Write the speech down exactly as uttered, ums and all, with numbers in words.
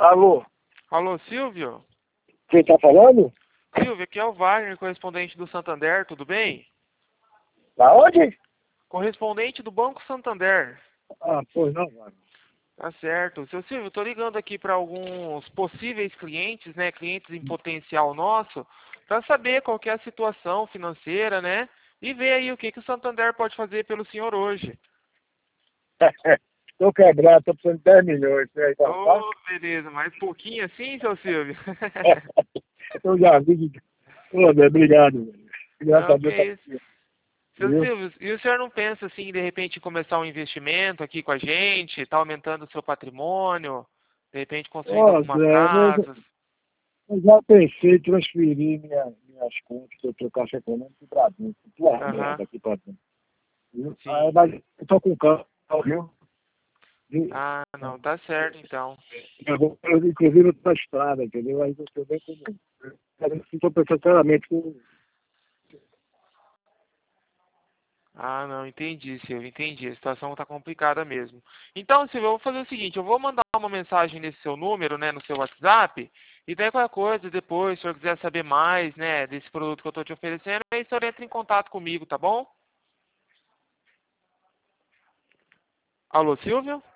Alô, Alô, Silvio? quem tá falando? Silvio, aqui é o Wagner, correspondente do Santander, tudo bem? Da onde? Correspondente do Banco Santander. Ah, pois não, mano. Tá certo. Seu Silvio, eu tô ligando aqui para alguns possíveis clientes, né, clientes em potencial nosso, para saber qual que é a situação financeira, né, e ver aí o que que o Santander pode fazer pelo senhor hoje. Tô quebrado, tô precisando de dez milhões. Você aí tá, tá? Ô, beleza, mais pouquinho assim, seu Silvio? Eu já vi. que- Ô, Zé, obrigado, velho. Graças a Não, que Deus tá isso. aqui, Seu viu? Silvio, e o senhor não pensa assim, de repente, em começar um investimento aqui com a gente, tá aumentando o seu patrimônio, de repente construindo Ó, algumas Zé, eu já casas? eu já pensei em transferir minha, minhas contas do teu caixa econômico para dentro. Tua Aham, merda aqui para dentro. Viu? Aí, sim. mas eu tô com calma, viu? Viu? Ah, não, tá certo então. Eu vou, eu, inclusive, eu tô na estrada, entendeu? Aí você vem como. Estou pensando claramente com. Ah, não, entendi, Silvio, entendi. A situação tá complicada mesmo. Então, Silvio, eu vou fazer o seguinte, eu vou mandar uma mensagem nesse seu número, né, no seu WhatsApp, e daí qualquer coisa, depois, se o senhor quiser saber mais, né, desse produto que eu tô te oferecendo, aí o senhor entra em contato comigo, tá bom? Alô, Silvio?